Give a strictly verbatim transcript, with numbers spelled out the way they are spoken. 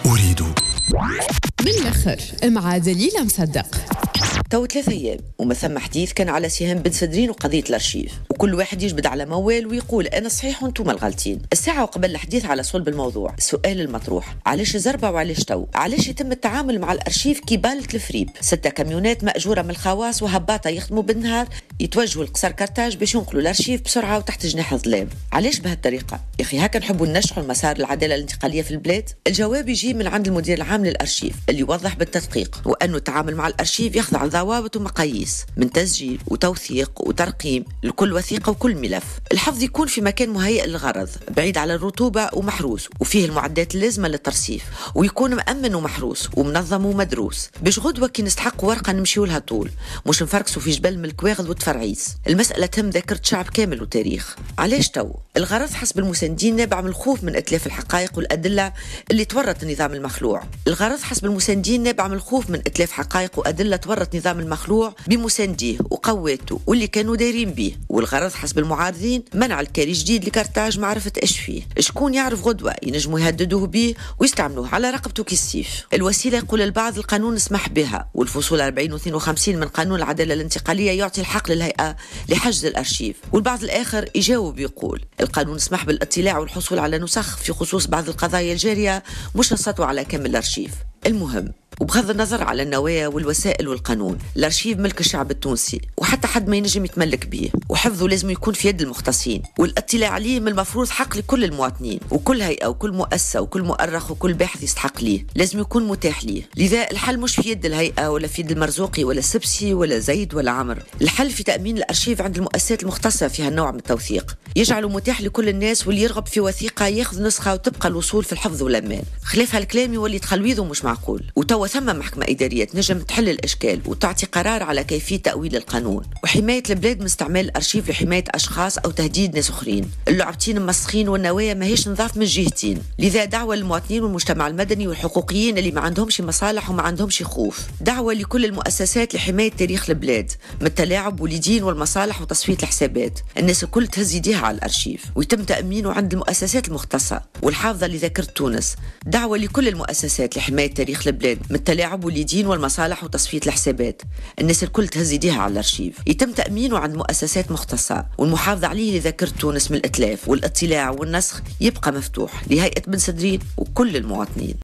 أريد بالآخر مع دليلة مصدق. تو ثلاثة أيام وما ثم حديث كان على سهام بن سدرين وقضية الأرشيف، وكل واحد يجبد على موال ويقول أنا صحيح وانتم الغلطين. الساعة وقبل الحديث على صلب الموضوع السؤال المطروح: علاش زربة وعلاش تو؟ علاش يتم التعامل مع الأرشيف كبالة الفريب؟ ستة كاميونات مأجورة من الخواص وهباطة يخدموا بالنهار يتوجهوا لقصر كرتاج باش ينقلوا الأرشيف بسرعة وتحت جناح الظلام. علاش بهالطريقة؟ يا أخي هكا نحبوا ننجحوا المسار العدالة الانتقالية في البلاد؟ الجواب يجي من عند المدير العام للأرشيف اللي يوضح بالتدقيق وأنه التعامل مع الأرشيف يخضع لضوابط ومقاييس من تسجيل وتوثيق وترقيم لكل وثيقة وكل ملف. الحفظ يكون في مكان مهيئ للغرض بعيد على الرطوبة ومحروس وفيه المعدات اللازمة للترصيف، ويكون مأمن ومحروس ومنظم ومدروس باش غدوة كي نستحق ورقة نمشيو لها طول، مش نفركسوا في جبل من الكواغذ والتفرعيس. المسألة تهم ذاكرة شعب كامل وتاريخ. علاش تو؟ الغرض حسب المساندين نابع من الخوف من إتلاف الحقائق والأدلة اللي تورط النظام المخلوع. الغرض حسب المساندين نابع من الخوف من إتلاف حقائق وأدلة تورط نظام المخلوع بمسانديه وقواته واللي كانوا دايرين به. والغرض حسب المعارضين منع الكاري جديد لكرتاج معرفة ايش فيه، شكون يعرف غدوة ينجموا يهددوه به ويستعملوه على رقبته كالسيف. الوسيلة يقول البعض القانون يسمح بها، والفصول أربعين و اثنين وخمسين من قانون العدالة الانتقالية يعطي الحق للهيئة لحجز الأرشيف. والبعض الآخر يجاوب يقول القانون يسمح بالاطلاع والحصول على نسخ في خصوص بعض القضايا الجارية، مش السطو على كامل الأرشيف. المهم وبغض النظر على النوايا والوسائل والقانون، الأرشيف ملك الشعب التونسي وحتى حد ما ينجم يتملك به، وحفظه لازم يكون في يد المختصين، والاطلاع عليه من المفروض حق لكل المواطنين، وكل هيئة وكل مؤسسة وكل مؤرخ وكل باحث يستحق ليه، لازم يكون متاح ليه. لذا الحل مش في يد الهيئة ولا في يد المرزوقي ولا السبسي ولا زيد ولا عمر، الحل في تأمين الأرشيف عند المؤسسات المختصة في هالنوع من التوثيق، يجعله متاح لكل الناس، واللي يرغب في وثيقة ياخذ نسخة وتبقى الوصول في الحفظ والأمان. خلاف هالكلام يولي تخلويضه مش معقول. وتوا ثم محكمة إدارية تنجم تحل الإشكال وتعطي قرار على كيفية تأويل القانون وحماية البلاد من استعمال الأرشيف لحماية أشخاص أو تهديد ناس أخرين. اللعبتين مسخين والنوايا ماهيش نضاف من الجهتين. لذا دعوة للمواطنين والمجتمع المدني والحقوقيين اللي ما عندهمش مصالح وما عندهمش خوف، دعوة لكل المؤسسات لحماية تاريخ البلاد من التلاعب والدين والمصالح وتصفية الحسابات. الناس الكل تهز يديها على الأرشيف ويتم تأمينه عند المؤسسات المختصة والحافظة لذاكرة تونس. دعوة لكل المؤسسات لحماية تاريخ البلاد من التلاعب والدين والمصالح وتصفية الحسابات. الناس الكل تهز يديها على الأرشيف يتم تأمينه عند مؤسسات مختصة، والمحافظة عليه لذاكرة تونس من الإتلاف والاطلاع والنسخ يبقى مفتوح لهيئة بن سدرين وكل المواطنين.